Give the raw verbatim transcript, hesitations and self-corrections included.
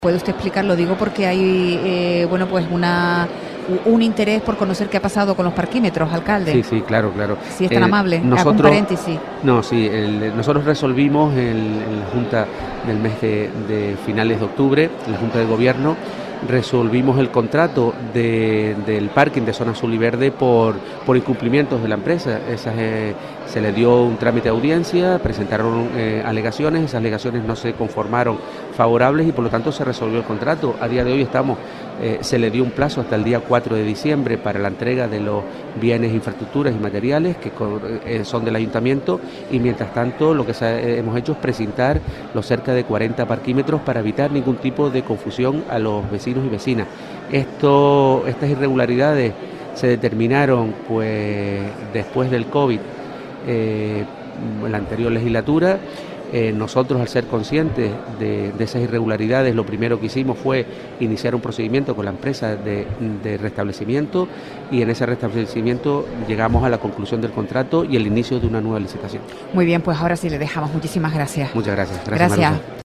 ¿Puede usted explicarlo? Digo porque hay, eh, bueno, pues una un interés por conocer qué ha pasado con los parquímetros, alcalde. Sí, sí, claro, claro. Si es tan eh, amable, nosotros, hago un paréntesis. No, sí, el, nosotros resolvimos el, en la Junta del mes de, de finales de octubre, en la Junta de Gobierno, resolvimos el contrato de, del parking de zona azul y verde por, por incumplimientos de la empresa. Esas, eh, se le dio un trámite de audiencia, presentaron eh, alegaciones, esas alegaciones no se conformaron favorables y por lo tanto se resolvió el contrato. A día de hoy estamos, eh, se le dio un plazo hasta el día cuatro de diciembre para la entrega de los bienes, infraestructuras y materiales que eh, son del ayuntamiento, y mientras tanto lo que se, eh, hemos hecho es precintar los cerca de cuarenta parquímetros para evitar ningún tipo de confusión a los vecinos y vecinas. Esto, estas irregularidades se determinaron pues después del COVID, eh, en la anterior legislatura. Eh, nosotros, al ser conscientes de, de esas irregularidades, lo primero que hicimos fue iniciar un procedimiento con la empresa de, de restablecimiento, y en ese restablecimiento llegamos a la conclusión del contrato y el inicio de una nueva licitación. Muy bien, pues ahora sí le dejamos. Muchísimas gracias. Muchas gracias. Gracias. Gracias.